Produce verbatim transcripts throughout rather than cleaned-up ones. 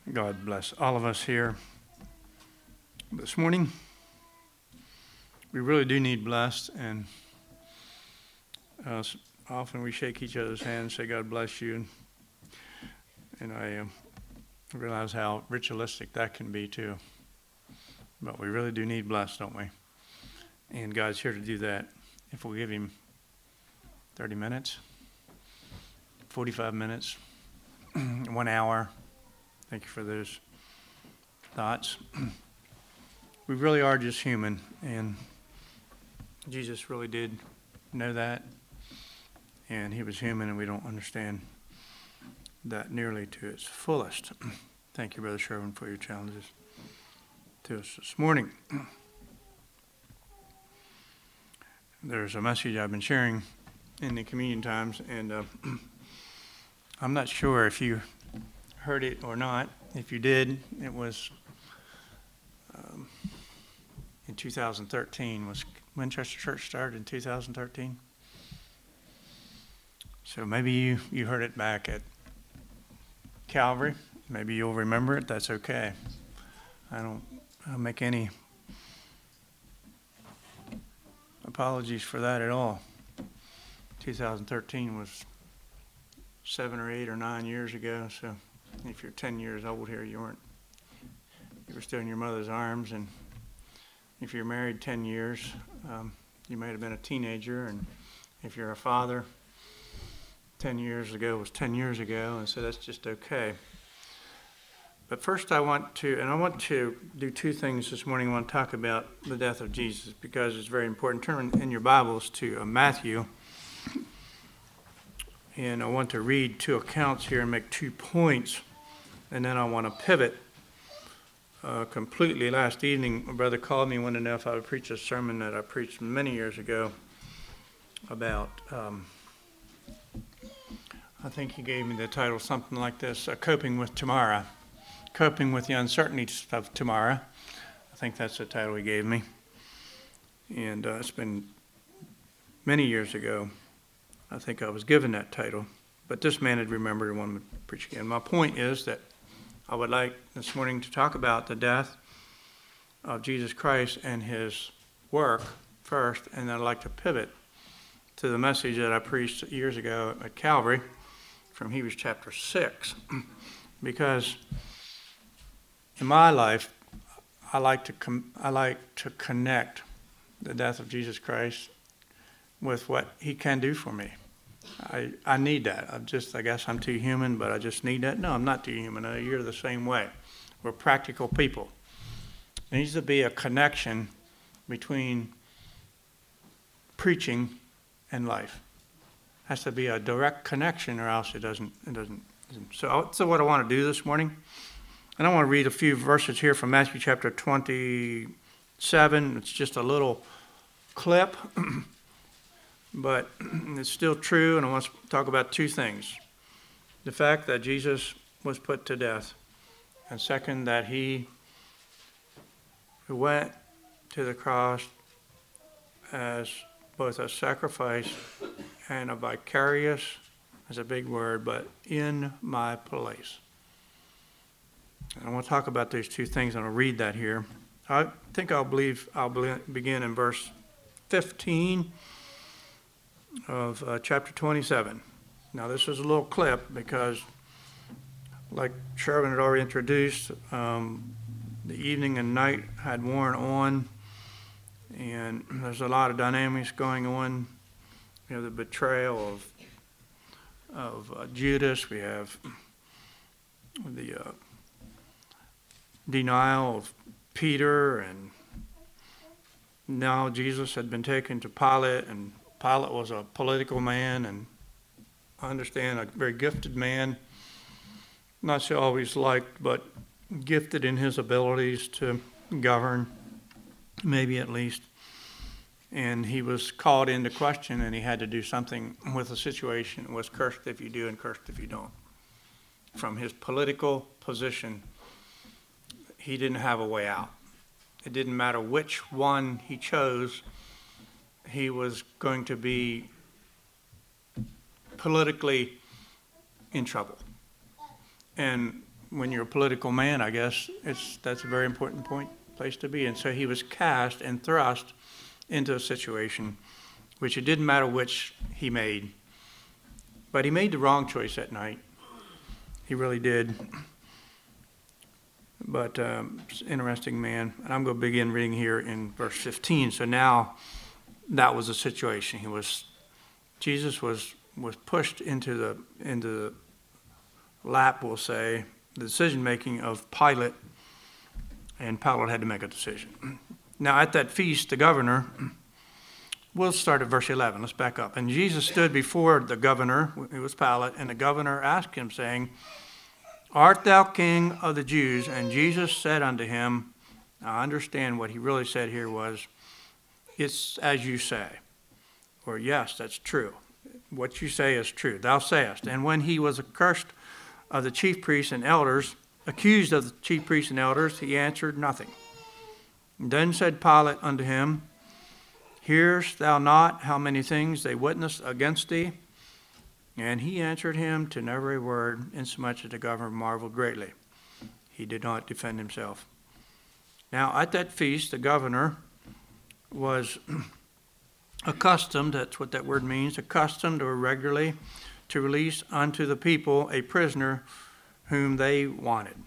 God bless all of us here this morning. We really do need blessed, and uh, often we shake each other's hands, say God bless you, and I uh, realize how ritualistic that can be too. But we really do need blessed, don't we? And God's here to do that if we'll give him thirty minutes, forty-five minutes, one hour. Thank you for those thoughts. We really are just human, and Jesus really did know that, and he was human, and we don't understand that nearly to its fullest. Thank you, Brother Sherwin, for your challenges to us this morning. There's a message I've been sharing in the communion times, and uh, I'm not sure if you heard it or not. If you did, it was um, in two thousand thirteen. Was Winchester Church started in two thousand thirteen? So maybe you, you heard it back at Calvary. Maybe you'll remember it. That's okay. I don't I'll make any apologies for that at all. two thousand thirteen was seven or eight or nine years ago, so if you're ten years old here, you weren't, you were still in your mother's arms, and if you're married ten years, um, you might have been a teenager, and if you're a father, ten years ago was ten years ago, and so that's just okay. But first I want to, and I want to do two things this morning. I want to talk about the death of Jesus because it's very important. Turn in your Bibles to uh, Matthew. And I want to read two accounts here and make two points. And then I want to pivot uh, completely. Last evening, my brother called me and wanted to know if I would preach a sermon that I preached many years ago about, um, I think he gave me the title something like this, uh, Coping with Tomorrow. Coping with the Uncertainties of Tomorrow. I think that's the title he gave me. And uh, it's been many years ago. I think I was given that title, but this man had remembered and wanted to preach again. My point is that I would like this morning to talk about the death of Jesus Christ and his work first, and then I'd like to pivot to the message that I preached years ago at Calvary from Hebrews chapter six, because in my life, I like to com- I like to connect the death of Jesus Christ with what he can do for me. I I need that. I just I guess I'm too human, but I just need that. No, I'm not too human. Uh, You're the same way. We're practical people. There needs to be a connection between preaching and life. Has to be a direct connection, or else it doesn't it doesn't. doesn't. So so what I want to do this morning, and I want to read a few verses here from Matthew chapter twenty-seven. It's just a little clip. But it's still true, and I want to talk about two things. The fact that Jesus was put to death, and second, that he who went to the cross as both a sacrifice and a vicarious, that's a big word, but in my place. And I want to talk about these two things, and I'll read that here. I think I'll believe I'll begin in verse fifteen. Of uh, chapter twenty-seven. Now this is a little clip because, like Sherwin had already introduced, um, the evening and night had worn on, and there's a lot of dynamics going on. We have the betrayal of of uh, Judas. We have the uh, denial of Peter, and now Jesus had been taken to Pilate, and Pilate was a political man, and I understand a very gifted man, not so always liked, but gifted in his abilities to govern, maybe at least. And he was called into question, and he had to do something with the situation. It was cursed if you do and cursed if you don't. From his political position, he didn't have a way out. It didn't matter which one he chose. He was going to be politically in trouble. And when you're a political man, I guess it's that's a very important point place to be. And so he was cast and thrust into a situation which it didn't matter which he made. But he made the wrong choice that night. He really did. But um, it's an interesting man. And I'm going to begin reading here in verse fifteen. So now that was the situation. He was, Jesus was was pushed into the into the lap, we'll say, the decision making of Pilate, and Pilate had to make a decision. Now at that feast, the governor, we'll start at verse eleven. Let's back up. And Jesus stood before the governor, it was Pilate, and the governor asked him, saying, Art thou king of the Jews? And Jesus said unto him, now I understand what he really said here was, it's as you say. Or yes, that's true. What you say is true. Thou sayest. And when he was accursed of the chief priests and elders, accused of the chief priests and elders, he answered nothing. And then said Pilate unto him, Hearest thou not how many things they witness against thee? And he answered him to never a word, insomuch that the governor marveled greatly. He did not defend himself. Now at that feast, the governor was accustomed, that's what that word means, accustomed or regularly to release unto the people a prisoner whom they wanted.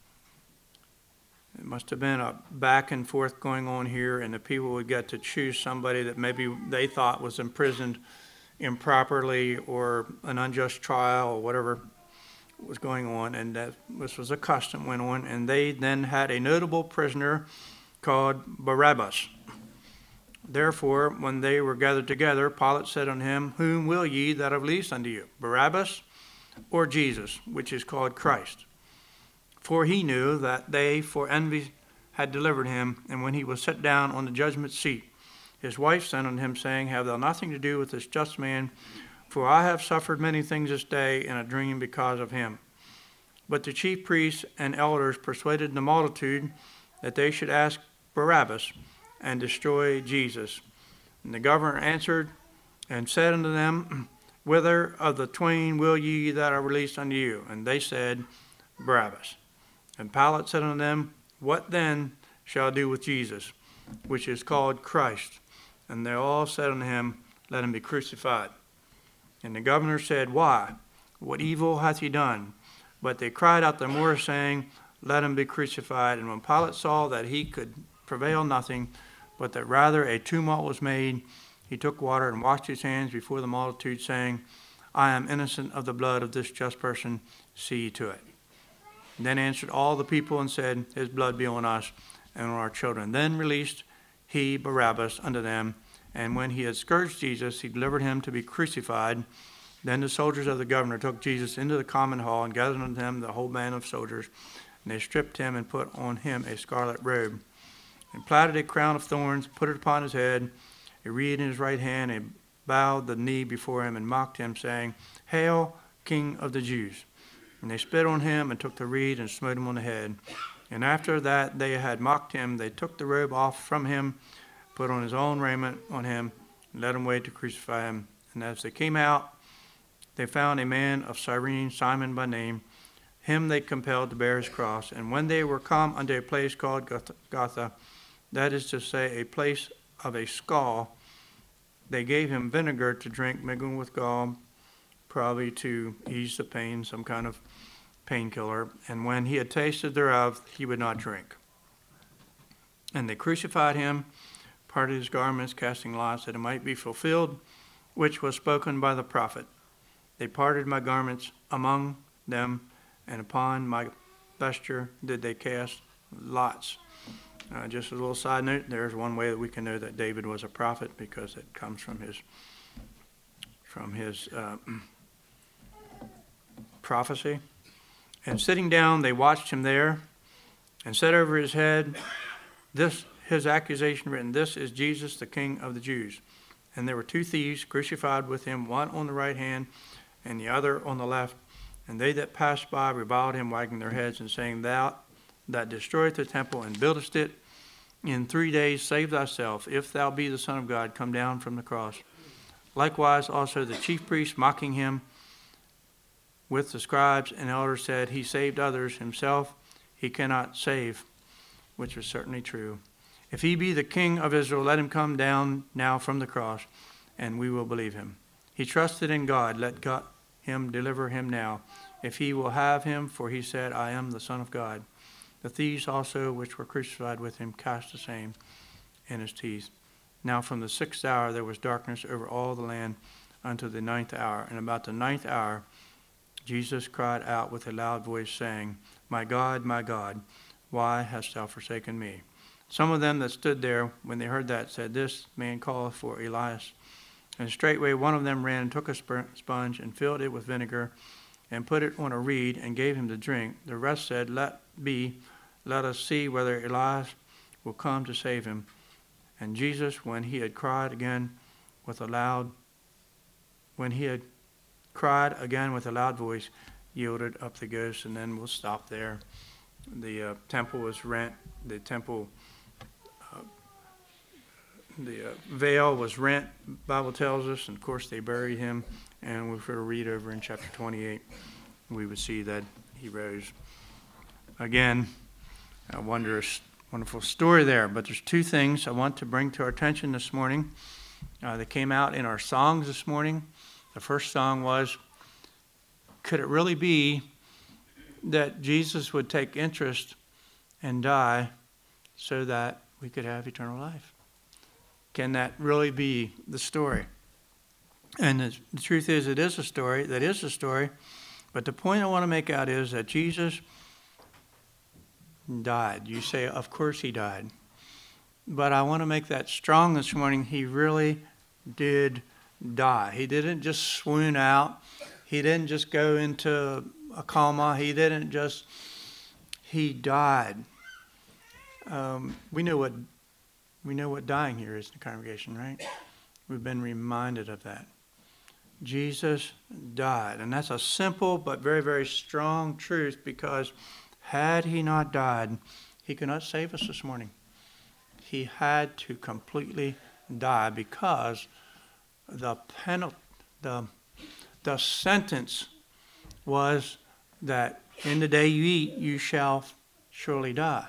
It must have been a back and forth going on here, and the people would get to choose somebody that maybe they thought was imprisoned improperly or an unjust trial or whatever was going on, and that this was a custom went on, and they then had a notable prisoner called Barabbas. Therefore, when they were gathered together, Pilate said unto him, Whom will ye that I release unto you, Barabbas or Jesus, which is called Christ? For he knew that they for envy had delivered him, and when he was set down on the judgment seat, his wife sent unto him, saying, Have thou nothing to do with this just man? For I have suffered many things this day in a dream because of him. But the chief priests and elders persuaded the multitude that they should ask Barabbas and destroy Jesus. And the governor answered and said unto them, Whither of the twain will ye that are released unto you? And they said, Barabbas. And Pilate said unto them, What then shall I do with Jesus, which is called Christ? And they all said unto him, Let him be crucified. And the governor said, Why? What evil hath he done? But they cried out the more, saying, Let him be crucified. And when Pilate saw that he could prevail nothing, but that rather a tumult was made, he took water and washed his hands before the multitude, saying, I am innocent of the blood of this just person, see ye to it. And then answered all the people and said, His blood be on us and on our children. Then released he Barabbas unto them, and when he had scourged Jesus, he delivered him to be crucified. Then the soldiers of the governor took Jesus into the common hall, and gathered unto him the whole band of soldiers. And they stripped him and put on him a scarlet robe, and plaited a crown of thorns, put it upon his head, a reed in his right hand, and bowed the knee before him, and mocked him, saying, Hail, King of the Jews! And they spit on him, and took the reed, and smote him on the head. And after that they had mocked him, they took the robe off from him, put on his own raiment on him, and led him away to crucify him. And as they came out, they found a man of Cyrene, Simon by name. Him they compelled to bear his cross. And when they were come unto a place called Golgotha, that is to say, a place of a skull, they gave him vinegar to drink, mingled with gall, probably to ease the pain, some kind of painkiller. And when he had tasted thereof, he would not drink. And they crucified him, parted his garments, casting lots, that it might be fulfilled, which was spoken by the prophet. They parted my garments among them, and upon my vesture did they cast lots. Uh, just a little side note, there's one way that we can know that David was a prophet, because it comes from his from his uh, prophecy. And sitting down, they watched him there, and said over his head, this his accusation written, This is Jesus, the King of the Jews. And there were two thieves crucified with him, one on the right hand and the other on the left. And they that passed by reviled him, wagging their heads, and saying, Thou that destroyest the temple and buildest it, in three days save thyself. If thou be the Son of God, come down from the cross. Likewise also the chief priests, mocking him, with the scribes and elders said, he saved others, himself he cannot save, which was certainly true. If he be the king of Israel, let him come down now from the cross, and we will believe him. He trusted in God, let God him deliver him now, if he will have him, for he said, I am the Son of God. The thieves also, which were crucified with him, cast the same in his teeth. Now from the sixth hour there was darkness over all the land unto the ninth hour. And about the ninth hour Jesus cried out with a loud voice, saying, My God, my God, why hast thou forsaken me? Some of them that stood there, when they heard that, said, This man calleth for Elias. And straightway one of them ran and took a sponge and filled it with vinegar and put it on a reed and gave him to drink. The rest said, Let be, let us see whether Elias will come to save him. And Jesus, when he had cried again with a loud, when he had cried again with a loud voice, yielded up the ghost. And then we'll stop there. The uh, temple was rent. The temple, uh, the uh, veil was rent, Bible tells us. And of course they buried him. And if we were to read over in chapter twenty-eight, we would see that he rose again. A wondrous, wonderful story there. But there's two things I want to bring to our attention this morning. Uh, that came out in our songs this morning. The first song was, could it really be that Jesus would take interest and die so that we could have eternal life? Can that really be the story? And the, the truth is, it is a story. That is a story. But the point I want to make out is that Jesus died. You say, of course he died. But I want to make that strong this morning. He really did die. He didn't just swoon out. He didn't just go into a coma. He didn't just, he died. Um, we know what we know what dying here is in the congregation, right? We've been reminded of that. Jesus died. And that's a simple but very, very strong truth, because had he not died, he could not save us this morning. He had to completely die, because the penalty, the, the sentence was that in the day you eat, you shall surely die.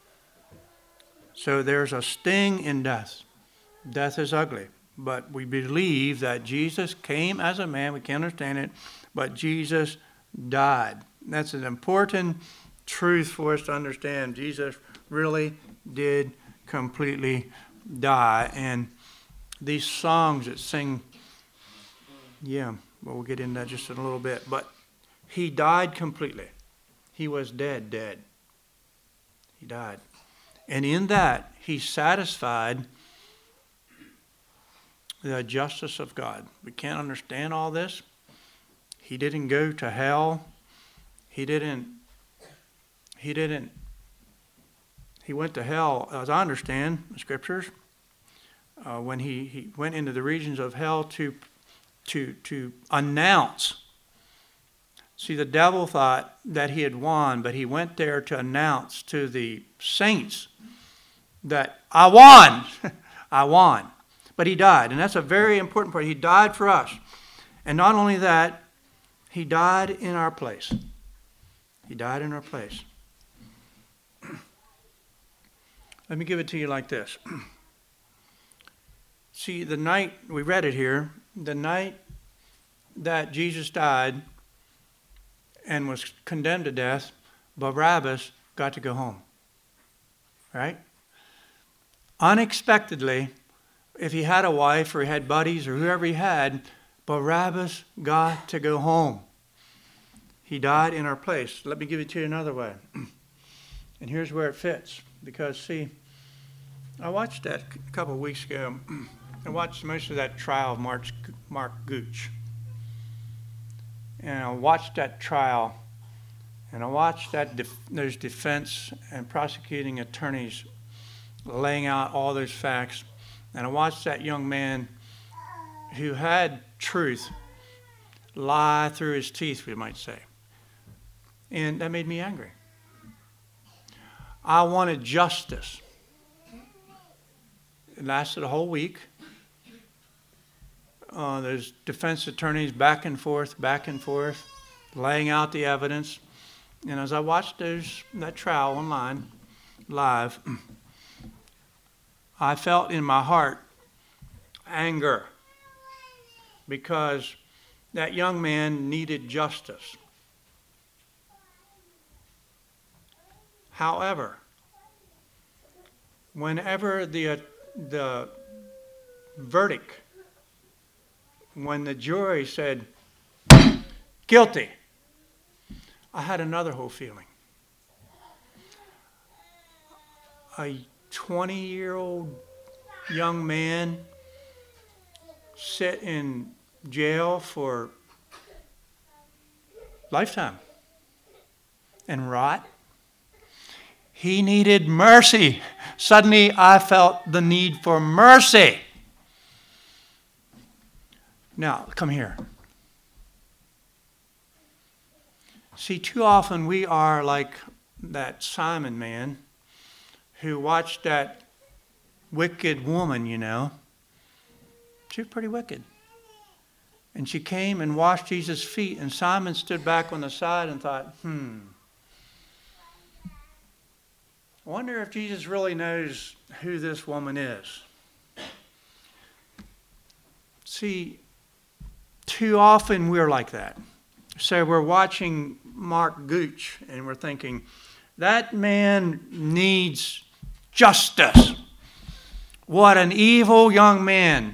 So there's a sting in death. Death is ugly. But we believe that Jesus came as a man. We can't understand it. But Jesus died. That's an important truth for us to understand. Jesus really did completely die. And these songs that sing, yeah, well, we'll get into that just in a little bit. But he died completely. He was dead, dead. He died. And in that, he satisfied the justice of God. We can't understand all this. He didn't go to hell. He didn't, he didn't, he went to hell, as I understand the scriptures, uh, when he, he went into the regions of hell to, to, to announce. See, the devil thought that he had won, but he went there to announce to the saints that I won. I won. But he died, and that's a very important part. He died for us. And not only that, he died in our place. He died in our place. Let me give it to you like this. See, the night, we read it here, the night that Jesus died and was condemned to death, Barabbas got to go home. Right? Unexpectedly, if he had a wife or he had buddies or whoever he had, Barabbas got to go home. He died in our place. Let me give it to you another way. And here's where it fits. Because, see, I watched that a couple of weeks ago. I watched most of that trial of Mark, Mark Gooch. And I watched that trial. And I watched that def- those defense and prosecuting attorneys laying out all those facts. And I watched that young man who had truth lie through his teeth, we might say. And that made me angry. I wanted justice. It lasted a whole week. Uh, there's defense attorneys back and forth, back and forth. laying out the evidence. And as I watched those, that trial online, live, I felt in my heart anger because that young man needed justice. However, whenever the, uh, the verdict, when the jury said, guilty, I had another whole feeling. A twenty-year-old young man sit in jail for lifetime and rot. He needed mercy. Suddenly I felt the need for mercy. Now, come here. See, too often we are like that Simon man who watched that wicked woman, you know. She was pretty wicked. And she came and washed Jesus' feet, and Simon stood back on the side and thought, hmm, I wonder if Jesus really knows who this woman is. See, too often we're like that. So we're watching Mark Gooch and we're thinking, that man needs justice. What an evil young man.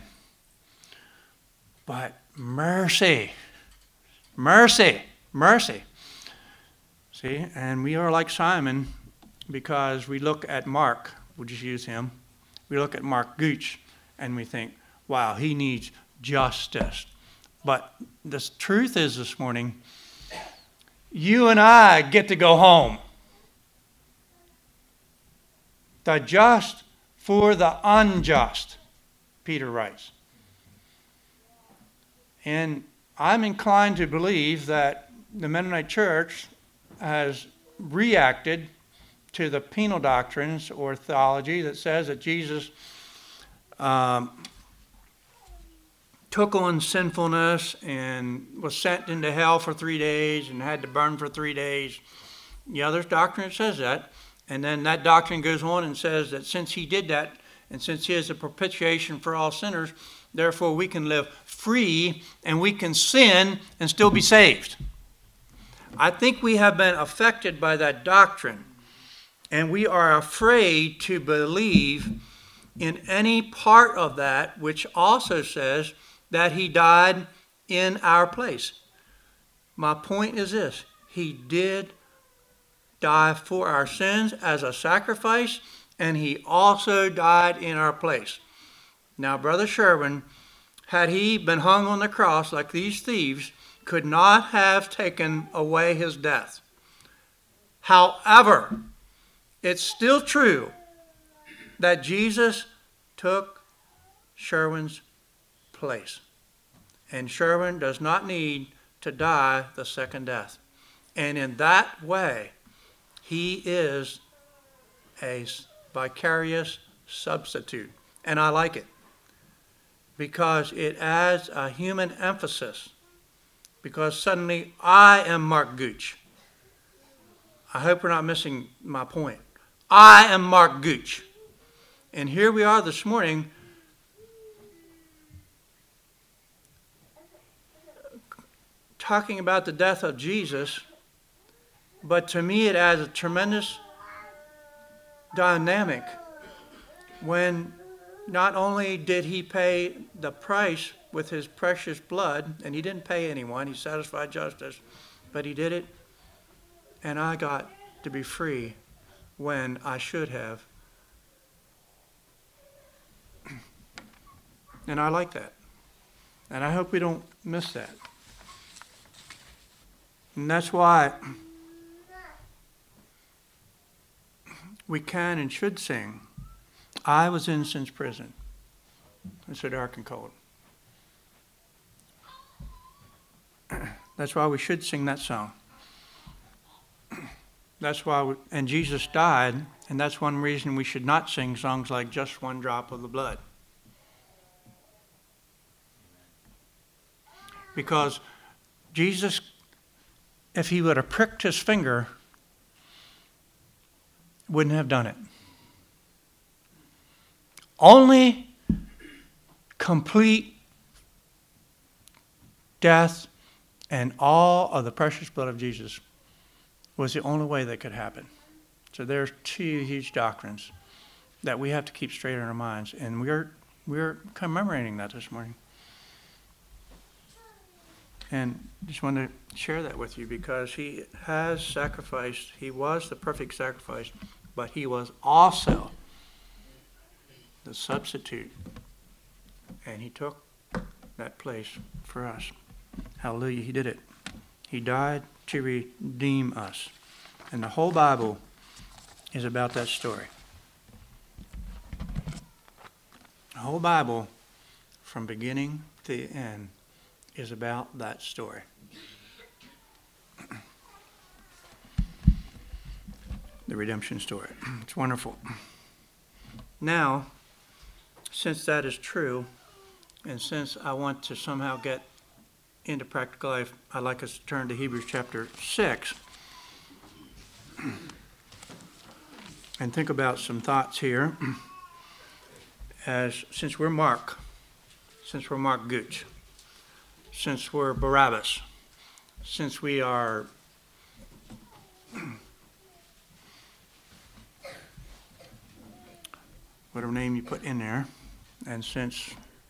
But mercy, mercy, mercy. See, and we are like Simon because we look at Mark, we'll just use him. We look at Mark Gooch and we think, wow, he needs justice. But the truth is this morning, you and I get to go home. The just for the unjust, Peter writes. And I'm inclined to believe that the Mennonite Church has reacted to the penal doctrines or theology that says that Jesus um, took on sinfulness and was sent into hell for three days and had to burn for three days. Yeah, there's doctrine that says that. And then that doctrine goes on and says that since he did that, and since he is a propitiation for all sinners, therefore we can live free and we can sin and still be saved. I think we have been affected by that doctrine, and we are afraid to believe in any part of that which also says that he died in our place. My point is this: he did die for our sins as a sacrifice, and he also died in our place. Now, Brother Sherwin, had he been hung on the cross like these thieves, could not have taken away his death. However, it's still true that Jesus took Sherwin's place. And Sherwin does not need to die the second death. And in that way, he is a vicarious substitute. And I like it because it adds a human emphasis. Because suddenly I am Mark Gooch. I hope we're not missing my point. I am Mark Gooch. And here we are this morning talking about the death of Jesus, but to me it adds a tremendous dynamic when not only did he pay the price with his precious blood, and he didn't pay anyone, he satisfied justice, but he did it, and I got to be free when I should have. And I like that. And I hope we don't miss that. And that's why we can and should sing, I was in sin's prison. It's so dark and cold. That's why we should sing that song. That's why, we, and Jesus died, and that's one reason we should not sing songs like Just One Drop of the Blood. Because Jesus if he would have pricked his finger, wouldn't have done it. Only complete death and all of the precious blood of Jesus was the only way that could happen. So there's two huge doctrines that we have to keep straight in our minds, and we're we're commemorating that this morning. And just want to share that with you because he has sacrificed. He was the perfect sacrifice, but he was also the substitute, and he took that place for us. Hallelujah, he did it. He died to redeem us. And the whole Bible is about that story. The whole Bible, from beginning to end, is about that story. The redemption story. It's wonderful. Now, since that is true, and since I want to somehow get into practical life, I'd like us to turn to Hebrews chapter six and think about some thoughts here. As since we're Mark, since we're Mark Gooch, since we're Barabbas, since we are whatever name you put in there, and since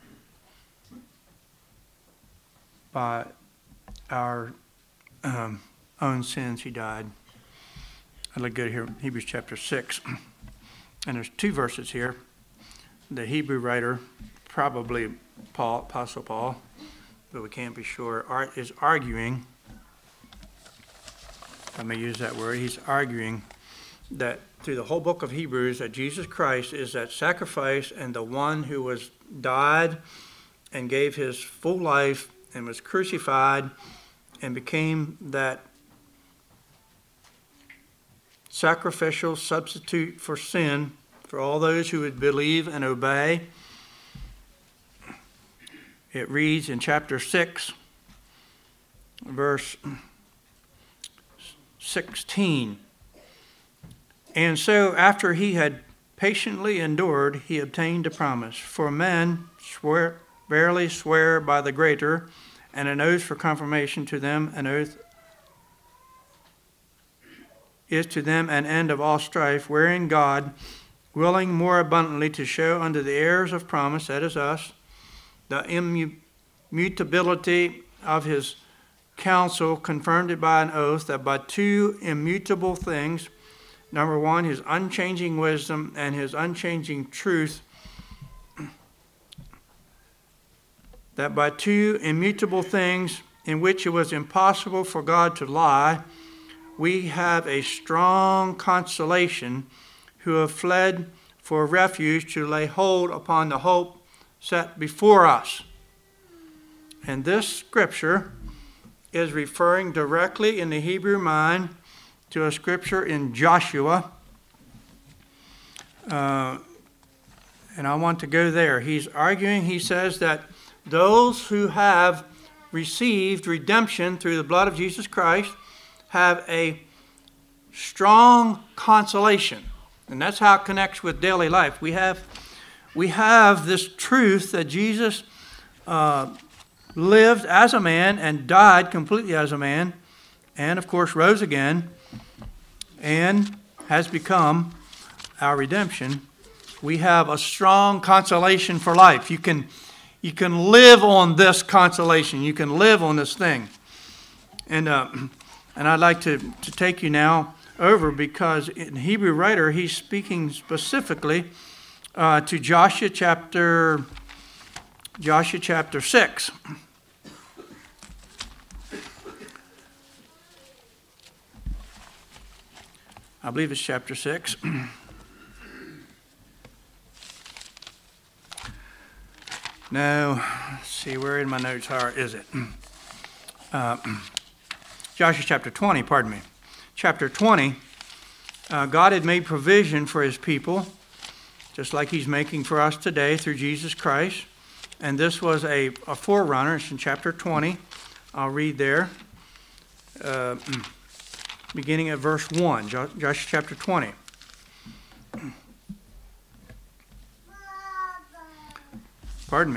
by our um, own sins he died, I'd like to go to here, Hebrews chapter six, and there's two verses here. The Hebrew writer, probably Paul, Apostle Paul, but we can't be sure, is arguing, if I may use that word, he's arguing that through the whole book of Hebrews that Jesus Christ is that sacrifice and the one who was died and gave his full life and was crucified and became that sacrificial substitute for sin for all those who would believe and obey. It reads in chapter six, verse sixteen. And so after he had patiently endured, he obtained a promise. For men swear, verily swear by the greater, and an oath for confirmation to them, an oath is to them an end of all strife, wherein God, willing more abundantly to show unto the heirs of promise, that is us, the immutability of his counsel, confirmed it by an oath, that by two immutable things, number one, his unchanging wisdom and his unchanging truth, that by two immutable things in which it was impossible for God to lie, we have a strong consolation who have fled for refuge to lay hold upon the hope set before us. And this scripture is referring directly in the Hebrew mind to a scripture in Joshua. Uh, and I want to go there. He's arguing, he says that those who have received redemption through the blood of Jesus Christ have a strong consolation. And that's how it connects with daily life. We have, we have this truth that Jesus uh, lived as a man and died completely as a man, and of course rose again, and has become our redemption. We have a strong consolation for life. You can, you can live on this consolation. You can live on this thing. And uh, and I'd like to, to take you now over, because in Hebrew writer, he's speaking specifically uh, to Joshua chapter, Joshua chapter six. I believe it's chapter six. No, let's see, where in my notes are, is it? Uh, Joshua chapter twenty, pardon me. Chapter twenty, uh, God had made provision for his people, just like he's making for us today through Jesus Christ. And this was a, a forerunner. It's in chapter twenty. I'll read there. uh, beginning at verse one, Joshua chapter twenty. Pardon me.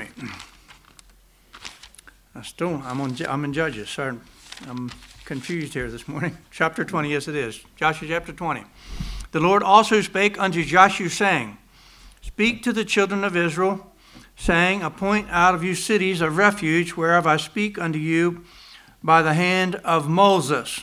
I still, I'm on. I'm in Judges. Sorry, I'm confused here this morning. Chapter twenty, yes, it is. Joshua chapter twenty. The Lord also spake unto Joshua, saying, Speak to the children of Israel, saying, Appoint out of you cities of refuge, whereof I speak unto you by the hand of Moses,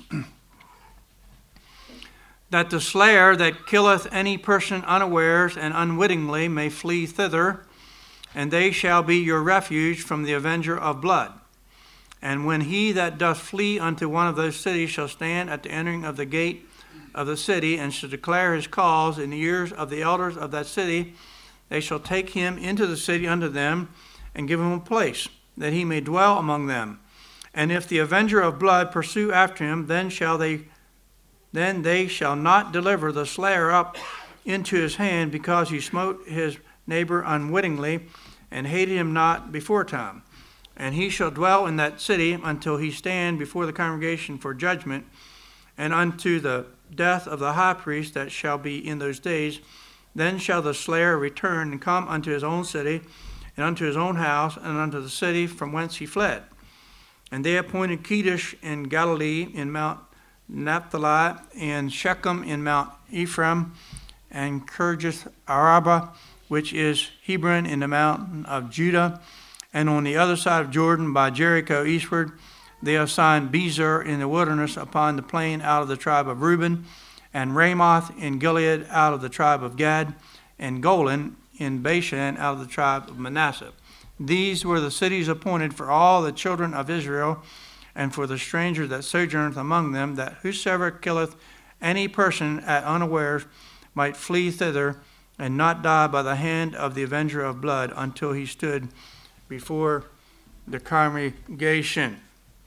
that the slayer that killeth any person unawares and unwittingly may flee thither, and they shall be your refuge from the avenger of blood. And when he that doth flee unto one of those cities shall stand at the entering of the gate of the city, and shall declare his cause in the ears of the elders of that city, they shall take him into the city unto them, and give him a place, that he may dwell among them. And if the avenger of blood pursue after him, then shall they then they shall not deliver the slayer up into his hand, because he smote his neighbor unwittingly, and hated him not beforetime. And he shall dwell in that city until he stand before the congregation for judgment, and unto the death of the high priest that shall be in those days. Then shall the slayer return and come unto his own city, and unto his own house, and unto the city from whence he fled. And they appointed Kedesh in Galilee, in Mount Naphtali, and Shechem in Mount Ephraim, and Kirjath Araba, which is Hebron, in the mountain of Judah. And on the other side of Jordan, by Jericho eastward, they assigned Bezer in the wilderness upon the plain out of the tribe of Reuben, and Ramoth in Gilead out of the tribe of Gad, and Golan in Bashan out of the tribe of Manasseh. These were the cities appointed for all the children of Israel, and for the stranger that sojourneth among them, that whosoever killeth any person at unawares might flee thither, and not die by the hand of the avenger of blood, until he stood before the congregation.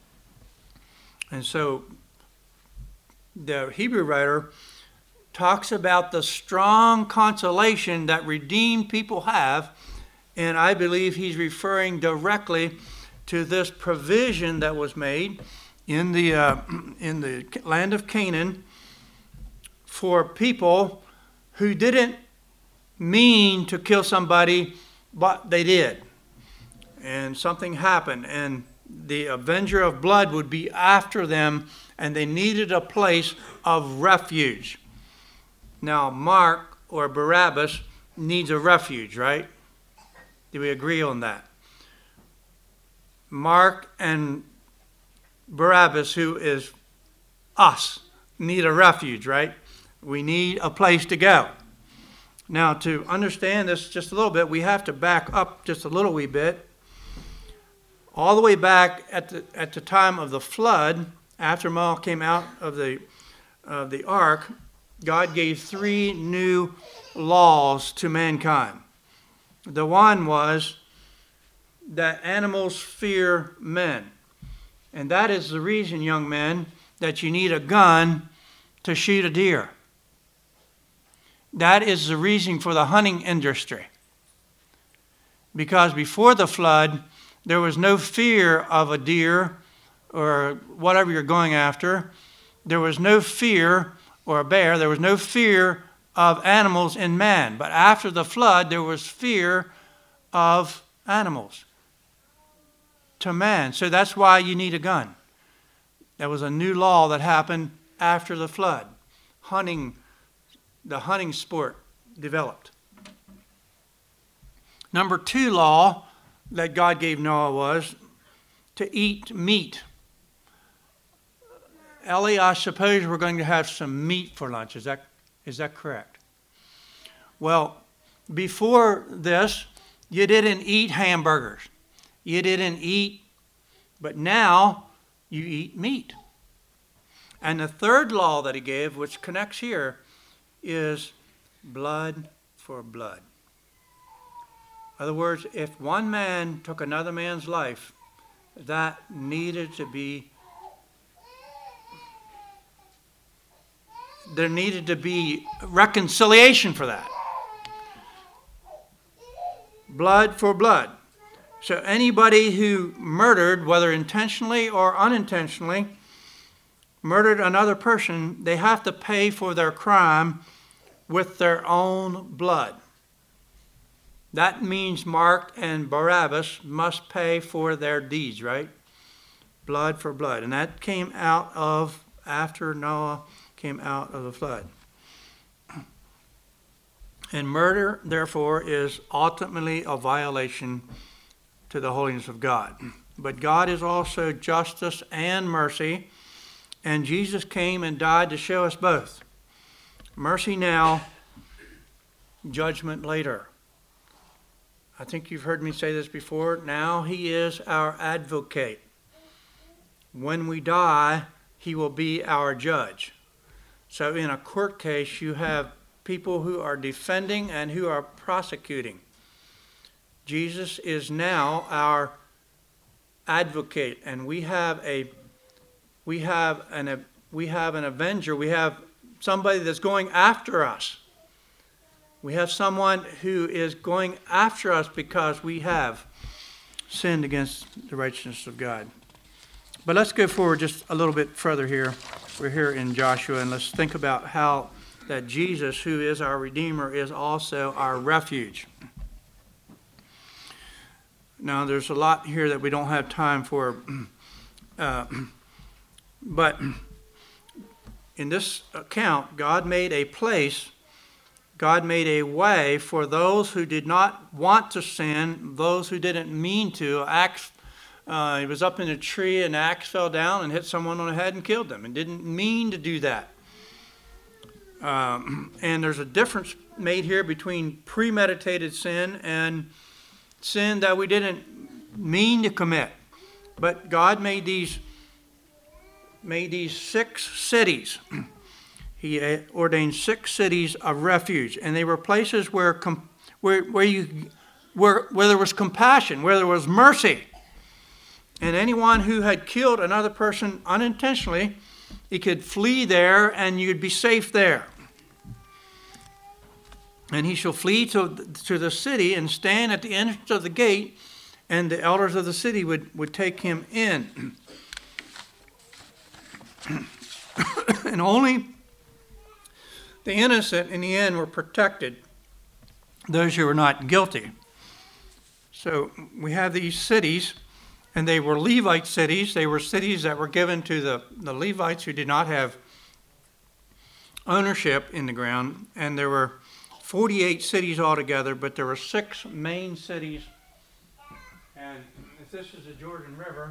And so the Hebrew writer talks about the strong consolation that redeemed people have, and I believe he's referring directly to this provision that was made in the uh, in the land of Canaan for people who didn't mean to kill somebody, but they did. And something happened, and the avenger of blood would be after them, and they needed a place of refuge. Now, Mark or Barabbas needs a refuge, right? Do we agree on that? Mark and Barabbas, who is us, need a refuge, right? We need a place to go. Now, to understand this just a little bit, we have to back up just a little wee bit. All the way back at the at the time of the flood, after Noah came out of the of the ark, God gave three new laws to mankind. The one was that animals fear men. And that is the reason, young men, that you need a gun to shoot a deer. That is the reason for the hunting industry. Because before the flood, there was no fear of a deer or whatever you're going after. There was no fear, or a bear, there was no fear of animals in man. But after the flood, there was fear of animals to man. So that's why you need a gun. That was a new law that happened after the flood. Hunting, the hunting sport developed. Number two law that God gave Noah was to eat meat. Ellie, I suppose we're going to have some meat for lunch. Is that is that correct? Well, before this, you didn't eat hamburgers. You didn't eat, but now you eat meat. And the third law that he gave, which connects here, is blood for blood. In other words, if one man took another man's life, that needed to be, there needed to be reconciliation for that. Blood for blood. So anybody who murdered, whether intentionally or unintentionally, murdered another person, they have to pay for their crime with their own blood. That means Mark and Barabbas must pay for their deeds, right? Blood for blood. And that came out of, after Noah came out of the flood. And murder, therefore, is ultimately a violation to the holiness of God. But God is also justice and mercy, and Jesus came and died to show us both. Mercy now, judgment later. I think you've heard me say this before. Now he is our advocate. When we die, he will be our judge. So in a court case, you have people who are defending and who are prosecuting. Jesus is now our advocate, and we have a we have an a, we have an avenger. We have somebody that's going after us. We have someone who is going after us because we have sinned against the righteousness of God. But let's go forward just a little bit further here. We're here in Joshua, and let's think about how that Jesus, who is our Redeemer, is also our refuge. Now, there's a lot here that we don't have time for, uh, but in this account, God made a place, God made a way for those who did not want to sin, those who didn't mean to. Axe, uh, he was up in a tree, and an axe fell down and hit someone on the head and killed them, and didn't mean to do that. Um, and there's a difference made here between premeditated sin and sin that we didn't mean to commit. But God made these made these six cities. He ordained six cities of refuge, and they were places where com- where where you where where there was compassion, where there was mercy. And anyone who had killed another person unintentionally, he could flee there, and you'd be safe there. And he shall flee to, to the city and stand at the entrance of the gate, and the elders of the city would, would take him in. And only the innocent in the end were protected, those who were not guilty. So we have these cities, and they were Levite cities. They were cities that were given to the, the Levites who did not have ownership in the ground. And there were forty-eight cities altogether, but there were six main cities. And if this is the Jordan River,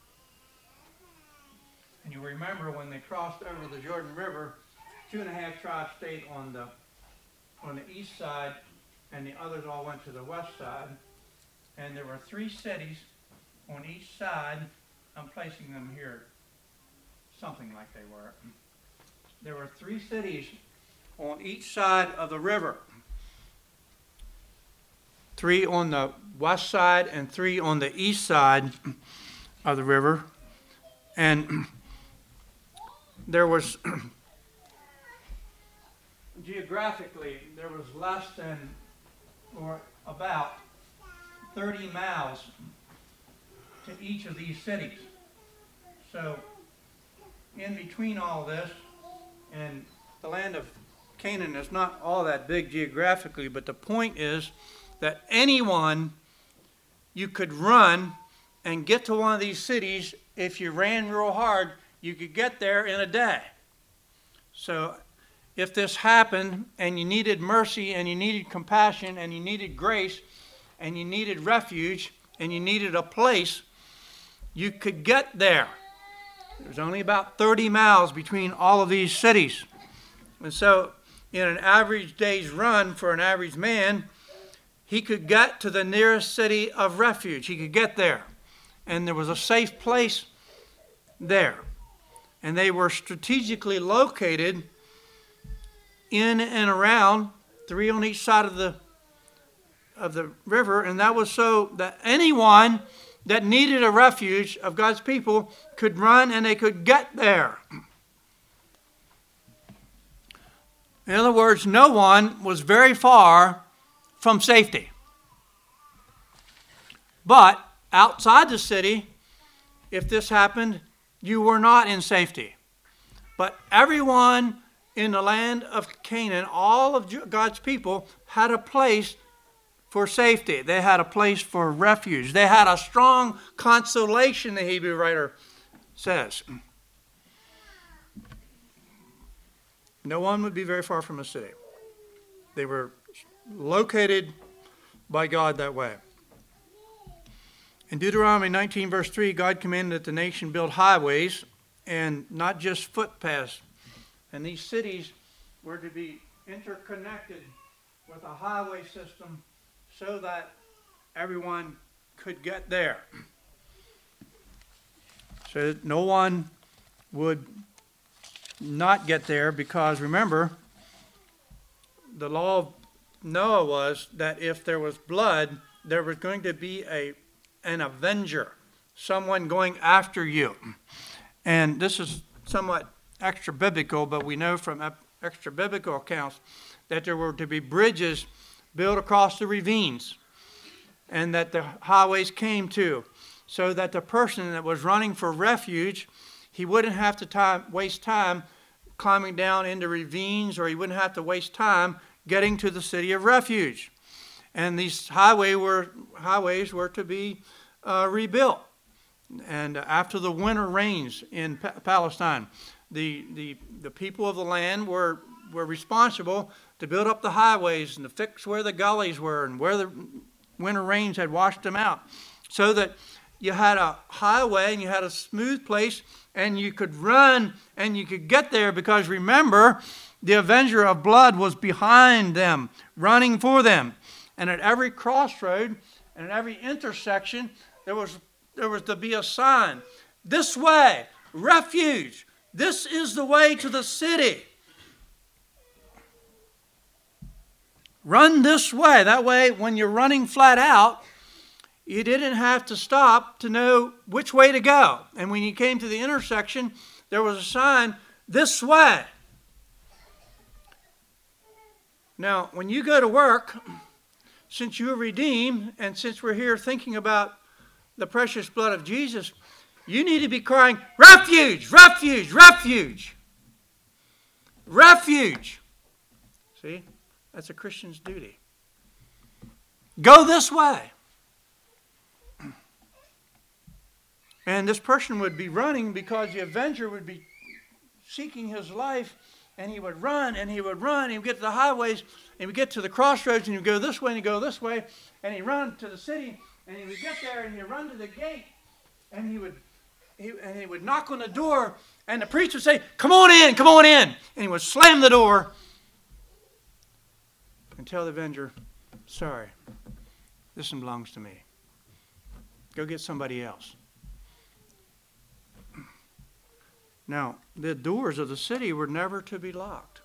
and you remember when they crossed over the Jordan River, two and a half tribes stayed on the on the east side, and the others all went to the west side. And there were three cities on each side. I'm placing them here, something like they were. There were three cities on each side of the river. Three on the west side and three on the east side of the river. And there was, geographically, there was less than, or about, thirty miles to each of these cities. So, in between all this, and the land of Canaan is not all that big geographically, but the point is that anyone, you could run and get to one of these cities. If you ran real hard, you could get there in a day. So if this happened and you needed mercy and you needed compassion and you needed grace and you needed refuge and you needed a place, you could get there. There's only about thirty miles between all of these cities. And so in an average day's run for an average man, he could get to the nearest city of refuge. He could get there. And there was a safe place there. And they were strategically located in and around, three on each side of the of the river, and that was so that anyone that needed a refuge of God's people could run and they could get there. In other words, no one was very far from safety. But outside the city, if this happened, you were not in safety. But everyone in the land of Canaan, all of God's people, had a place for safety. They had a place for refuge. They had a strong consolation, the Hebrew writer says. No one would be very far from a city. They were located by God that way. In Deuteronomy nineteen, verse three, God commanded that the nation build highways and not just footpaths. And these cities were to be interconnected with a highway system so that everyone could get there. So that no one would not get there, because remember, the law of Noah was that if there was blood, there was going to be a an avenger, someone going after you. And this is somewhat extra biblical, but we know from extra biblical accounts that there were to be bridges built across the ravines, and that the highways came to, so that the person that was running for refuge, he wouldn't have to time, waste time climbing down into ravines, or he wouldn't have to waste time getting to the city of refuge. And these highway were, highways were to be uh, rebuilt. And after the winter rains in pa- Palestine, the, the, the people of the land were, were responsible to build up the highways and to fix where the gullies were and where the winter rains had washed them out, so that you had a highway and you had a smooth place and you could run and you could get there, because remember, the avenger of blood was behind them, running for them. And at every crossroad and at every intersection, there was there was to be a sign. This way, refuge. This is the way to the city. Run this way. That way, when you're running flat out, you didn't have to stop to know which way to go. And when you came to the intersection, there was a sign, this way. Now, when you go to work, since you're redeemed, and since we're here thinking about the precious blood of Jesus, you need to be crying, refuge, refuge, refuge, refuge. See, that's a Christian's duty. Go this way. And this person would be running because the avenger would be seeking his life, and he would run and he would run. He would get to the highways, and he would get to the crossroads, and he would go this way and he'd go this way, and he'd run to the city, and he would get there and he'd run to the gate, and he would he, and he would knock on the door, and the priest would say, come on in, come on in. And he would slam the door and tell the avenger, sorry, this one belongs to me. Go get somebody else. Now, the doors of the city were never to be locked.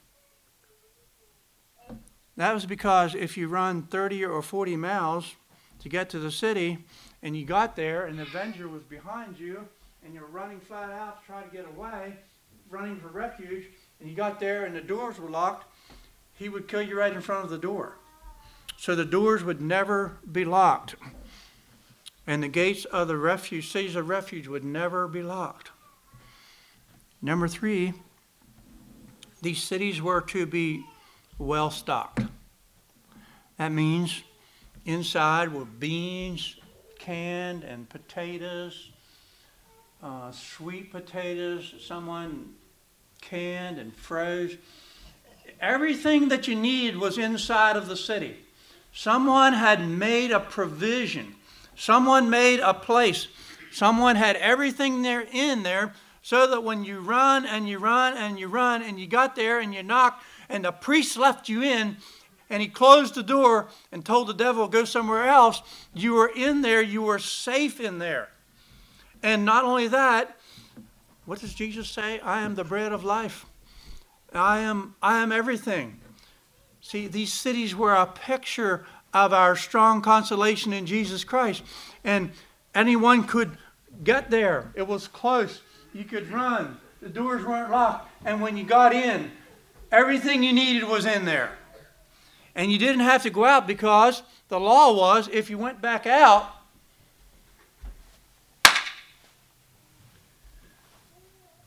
That was because if you run thirty or forty miles to get to the city, and you got there and the avenger was behind you, and you're running flat out to try to get away, running for refuge, and you got there and the doors were locked, he would kill you right in front of the door. So the doors would never be locked. And the gates of the refuge, cities of refuge, would never be locked. Number three, these cities were to be well stocked. That means inside were beans, canned, and potatoes, uh, sweet potatoes, someone canned and froze. Everything that you needed was inside of the city. Someone had made a provision. Someone made a place. Someone had everything there in there, so that when you run and you run and you run and you got there and you knocked and the priest left you in and he closed the door and told the devil go somewhere else, you were in there, you were safe in there. And not only that, what does Jesus say? I am the bread of life. I am, I am everything. See, these cities were a picture of our strong consolation in Jesus Christ. And anyone could get there. It was close. You could run. The doors weren't locked. And when you got in, everything you needed was in there. And you didn't have to go out, because the law was if you went back out,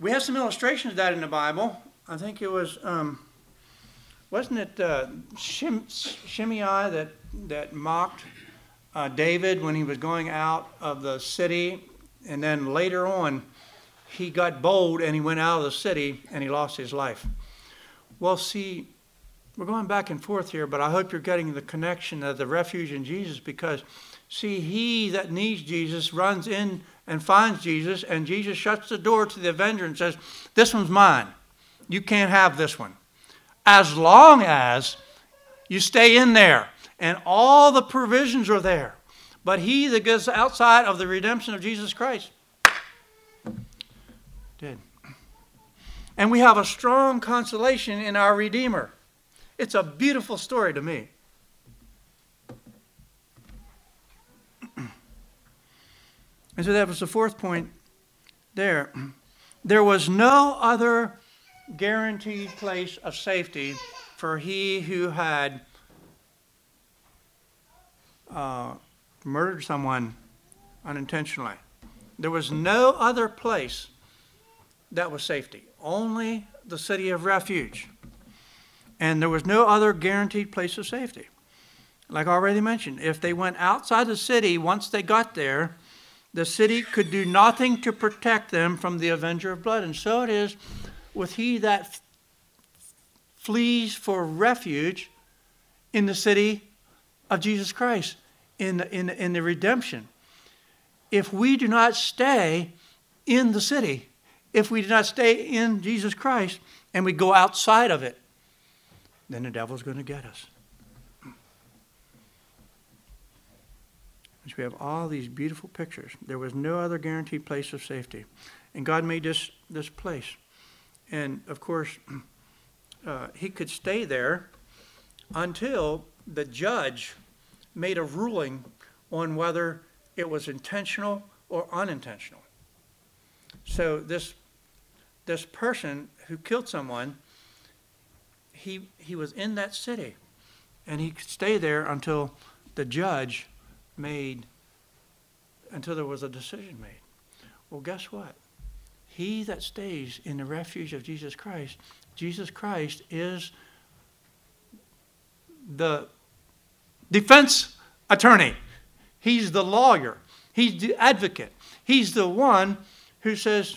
We have some illustrations of that in the Bible. I think it was, um, wasn't it uh, Shim, Shimei that, that mocked uh, David when he was going out of the city? And then later on, he got bold and he went out of the city and he lost his life. Well, see, we're going back and forth here, but I hope you're getting the connection of the refuge in Jesus, because, see, he that needs Jesus runs in and finds Jesus, and Jesus shuts the door to the avenger and says, this one's mine. You can't have this one. As long as you stay in there, and all the provisions are there. But he that goes outside of the redemption of Jesus Christ did. And we have a strong consolation in our Redeemer. It's a beautiful story to me. And so that was the fourth point there. There was no other guaranteed place of safety for he who had uh, murdered someone unintentionally. There was no other place that was safety. Only the city of refuge. And there was no other guaranteed place of safety. Like I already mentioned, if they went outside the city, once they got there, the city could do nothing to protect them from the avenger of blood. And so it is with he that f- flees for refuge in the city of Jesus Christ, in the, in, in the redemption. If we do not stay in the city, if we do not stay in Jesus Christ, and we go outside of it, then the devil's going to get us. So we have all these beautiful pictures. There was no other guaranteed place of safety. And God made this, this place. And, of course, uh, he could stay there until the judge made a ruling on whether it was intentional or unintentional. So this, this person who killed someone, he, he was in that city. And he could stay there until the judge made, until there was a decision made. Well, guess what? He that stays in the refuge of Jesus Christ, Jesus Christ is the defense attorney. He's the lawyer. He's the advocate. He's the one who says,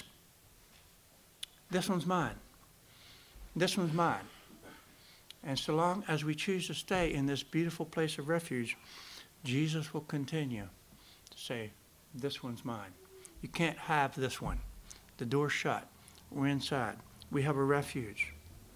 this one's mine. This one's mine. And so long as we choose to stay in this beautiful place of refuge, Jesus will continue to say, this one's mine. You can't have this one. The door's shut. We're inside. We have a refuge.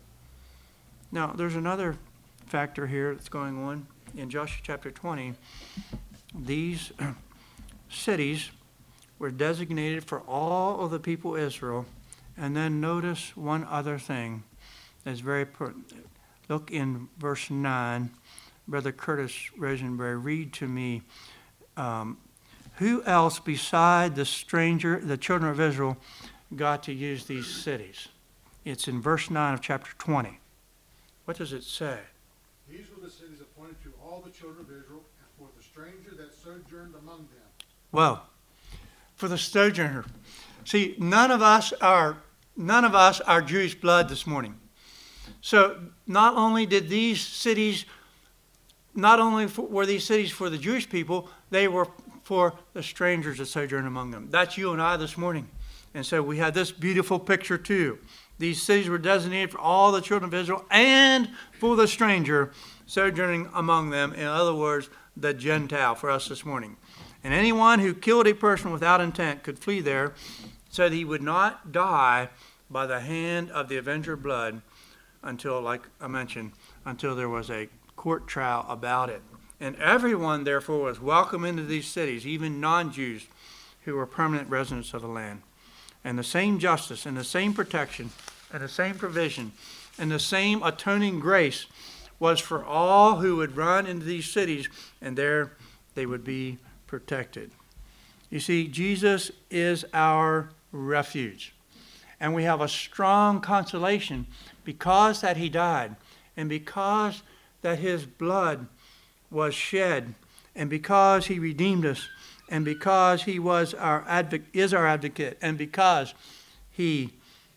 Now, there's another factor here that's going on in Joshua chapter twenty. These cities were designated for all of the people of Israel. And then notice one other thing that's very important. Look in verse nine. Brother Curtis Rosenberry, read to me, um, who else beside the stranger, the children of Israel, got to use these cities? It's in verse nine of chapter twenty. What does it say? These were the cities appointed to all the children of Israel, and for the stranger that sojourned among them. Well, for the sojourner. See, none of us are none of us are Jewish blood this morning. So not only did these cities Not only for, were these cities for the Jewish people, they were for the strangers that sojourn among them. That's you and I this morning. And so we have this beautiful picture too. These cities were designated for all the children of Israel and for the stranger sojourning among them. In other words, the Gentile for us this morning. And anyone who killed a person without intent could flee there so that he would not die by the hand of the avenger of blood until, like I mentioned, until there was a court trial about it. And everyone, therefore, was welcome into these cities, even non-Jews who were permanent residents of the land. And the same justice and the same protection and the same provision and the same atoning grace was for all who would run into these cities, and there they would be protected. You see, Jesus is our refuge. And we have a strong consolation because that he died, and because that his blood was shed, and because he redeemed us, and because he was our advocate, is our advocate, and because he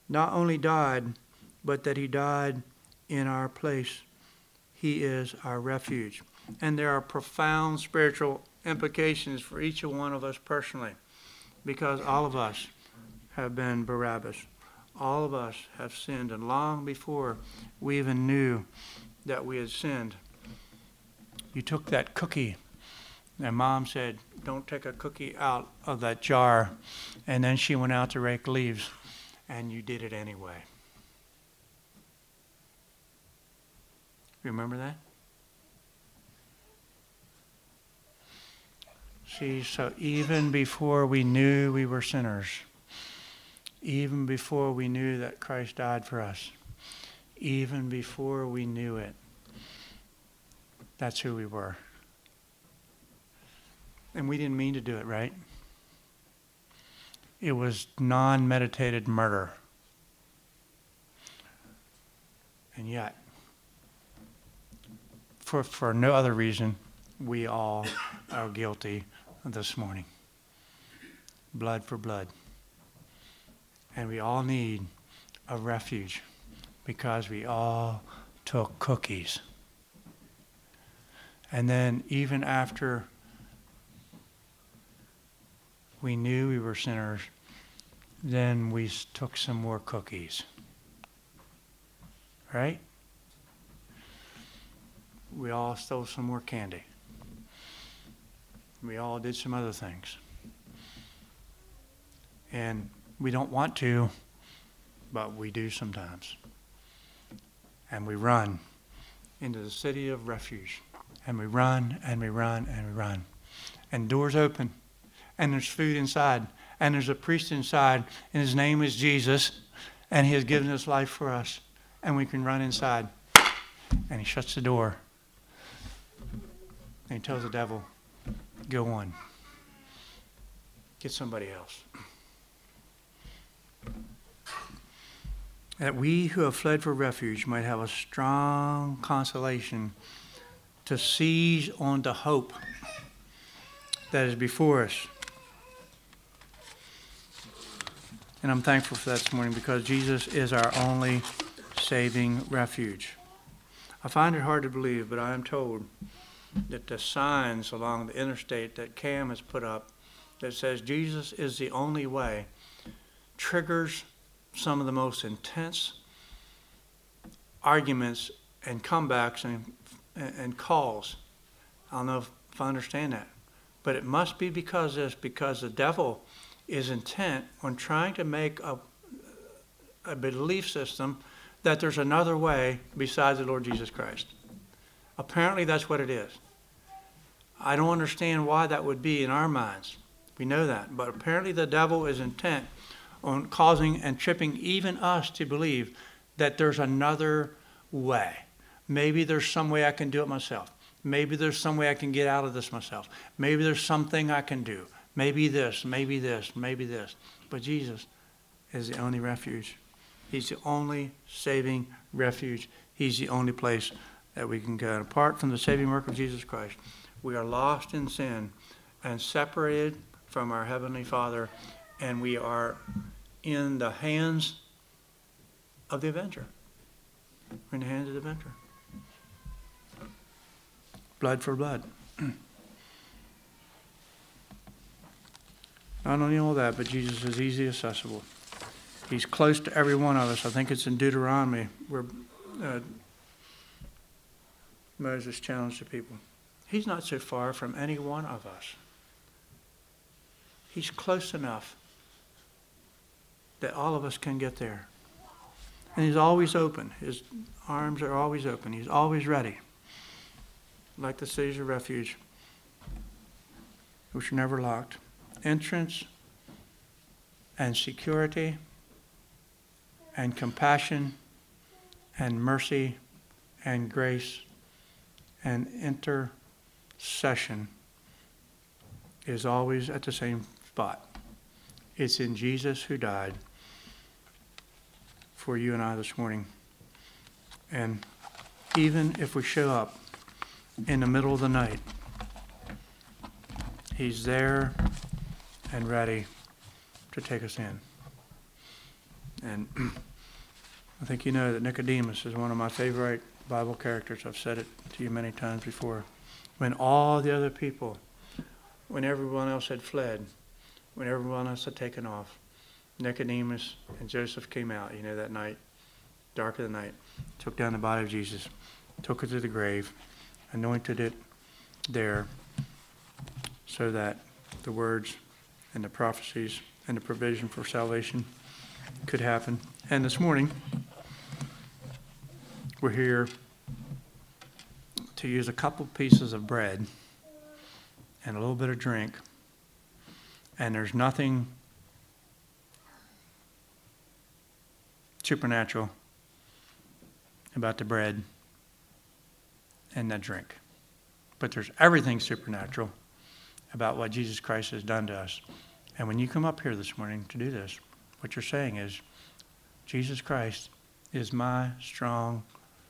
not only died, but that he died in our place. He is our refuge. And there are profound spiritual implications for each one of us personally, because all of us have been Barabbas. All of us have sinned, and long before we even knew that we had sinned. You took that cookie, and Mom said, don't take a cookie out of that jar, and then she went out to rake leaves, and you did it anyway. Remember that? See, so even before we knew we were sinners, even before we knew that Christ died for us, even before we knew it, that's who we were. And we didn't mean to do it, right? It was non-meditated murder. And yet, for, for no other reason, we all are guilty this morning. Blood for blood. And we all need a refuge because we all took cookies. And then even after we knew we were sinners, then we took some more cookies. Right? We all stole some more candy. We all did some other things. And we don't want to, but we do sometimes. And we run into the city of refuge. And we run, and we run, and we run. And doors open, and there's food inside, and there's a priest inside, and his name is Jesus, and he has given his life for us. And we can run inside. And he shuts the door. And he tells the devil, go on. Get somebody else. That we who have fled for refuge might have a strong consolation to seize on the hope that is before us. And I'm thankful for that this morning because Jesus is our only saving refuge. I find it hard to believe, but I am told that the signs along the interstate that Cam has put up that says Jesus is the only way triggers some of the most intense arguments and comebacks and, and calls. I don't know if, if I understand that. But it must be because this, because the devil is intent on trying to make a, a belief system that there's another way besides the Lord Jesus Christ. Apparently that's what it is. I don't understand why that would be in our minds. We know that. But apparently the devil is intent on causing and tripping even us to believe that there's another way. Maybe there's some way I can do it myself. Maybe there's some way I can get out of this myself. Maybe there's something I can do. Maybe this, maybe this, maybe this. But Jesus is the only refuge. He's the only saving refuge. He's the only place that we can go. And apart from the saving work of Jesus Christ, we are lost in sin and separated from our Heavenly Father, and we are in the hands of the avenger. We're in the hands of the avenger. Blood for blood. Not only all that, but Jesus is easily accessible. He's close to every one of us. I think it's in Deuteronomy where uh, Moses challenged the people. He's not so far from any one of us. He's close enough that all of us can get there. And he's always open. His arms are always open. He's always ready. Like the cities of refuge, which are never locked. Entrance and security and compassion and mercy and grace and intercession is always at the same spot. It's in Jesus who died for you and I this morning. And even if we show up in the middle of the night, he's there and ready to take us in. And I think you know that Nicodemus is one of my favorite Bible characters. I've said it to you many times before. When all the other people, when everyone else had fled, when everyone else had taken off, Nicodemus and Joseph came out, you know, that night, dark of the night, took down the body of Jesus, took it to the grave, anointed it there so that the words and the prophecies and the provision for salvation could happen. And this morning, we're here to use a couple pieces of bread and a little bit of drink. And there's nothing supernatural about the bread and the drink. But there's everything supernatural about what Jesus Christ has done to us. And when you come up here this morning to do this, what you're saying is, Jesus Christ is my strong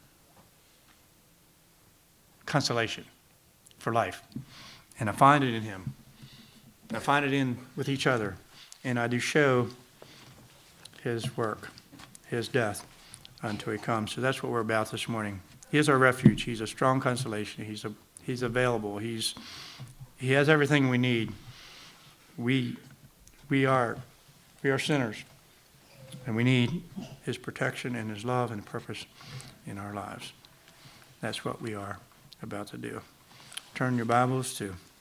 consolation for life. And I find it in him. I find it in with each other. And I do show his work, his death until he comes. So that's what we're about this morning. He is our refuge. He's a strong consolation. He's a, he's available. He's he has everything we need. We we are we are sinners. And we need his protection and his love and purpose in our lives. That's what we are about to do. Turn your Bibles to